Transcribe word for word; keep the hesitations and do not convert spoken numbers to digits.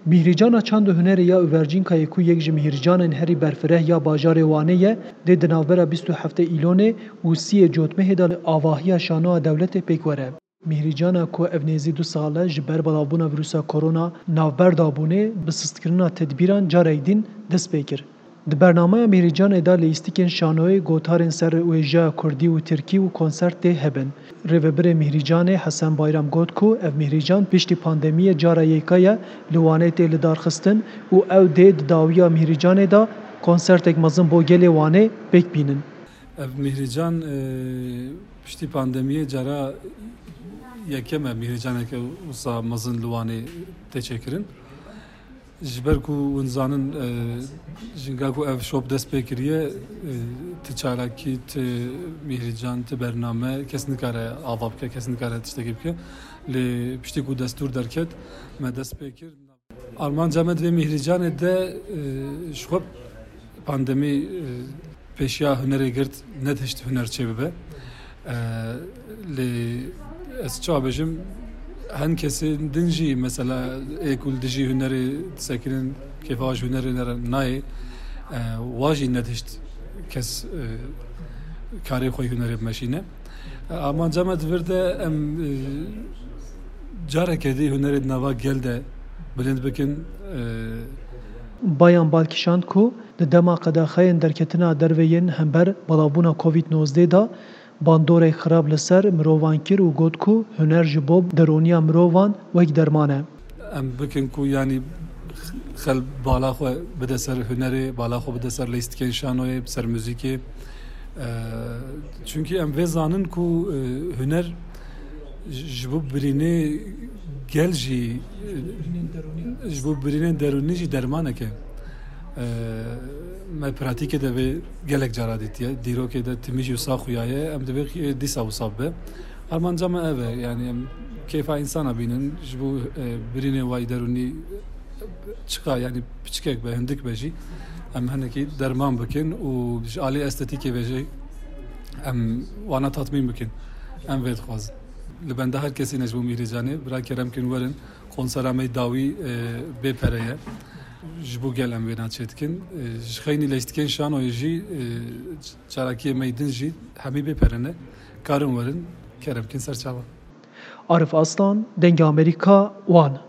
Mihrijana çand û hunerê ya Uvercînkayê ku yek ji mihricanên herî berfireh ya bajarê Wanê ye, dê di navbera bîst û heftê îlonê û sîyê cotmehê de li avahiya şanoya dewletê pêk were. Mihrijana ku ev nêzî du sal e ji ber belavbûna vîrusa korona navber dabûnê bi sistkirina tedbîran carek din dest pê kir. Di bernameya mihricanê de lîstikên şanoyê gotarên ser wêjeya Kurdî û Tirkî û konsertê hebin. Rêvebirê mihricanê Hesen Bayram got ku ev mihrican piştî pandemiyê cara yêka ye li Wanê tê lidarxistin û ew dê di dawiya mihricanê de konsertek mezin bo gelê Wanê pêk bînin. Ev mihrican piştî pandemiyê cara yekem ev mihricaneke wisa mezin li Wanê tê çêkirin. Ji ber ku hûn zanin jinga ku ev şop dest pê kiriye ti çalakî ti mihrican ti bername kes nikare ava bike kes nikare tiştekî bike lê piştî ku destûr derket me dest pê kir. Armanca me divê mihricanê de ji xwe pandemî pêşiya hunerê girt netihişt huner çê bibe. Lê ez çawa bêjim hen kesên din jî mesela êkul dijî hunerê sekinin kêfa ji hunerê nayê wa jî netihişt kes karê xwe hunerê bimeşîne. Armanca me divir de em carekê dî hunerê di nava gel de bilind bikin. Bayan Balkişand ku di dema qedaxeyên derketina derve yên hember belavbûna covid nozdê da bandorek xirab li ser mirovan kir û got ku huner ji bo deroniya mirovan wek derman e. Em bikin ku yanî xel bala xwe bide ser hunerê, bala xwe bide ser lîstikên şanoyê, ser müzîkê. Çünkü em vê zanin ku huner ji bo birînê gel jî ji bo birînên derûnî jî dermaneke. Me pratikê de vê gelek cara dîtiye. Dîrokê de timî jî wisa xuyaye em divê dîsa wisa bibe. Armanca me ev e yani em kêfa insana bînin ji bo birînê wayî derûnî çika yani piçikek be hindik be jî em hinekî derman bikin û ji alî estetîkê ve jî em wana tatmîn bikin. Em vê dixwazin. Li benda her kesî ne ji bo mihricanê bira keremkin werin konsera me dawî bê pere ye. Ji bo gel em wê naçê dikin. Ji xeynî lîstikên şanoyê jî çalakiyê me din jî hemî bê pere ne. Karin werin keremkin ser çawa. Arif Aslan, Dengê Amerîka, Wan.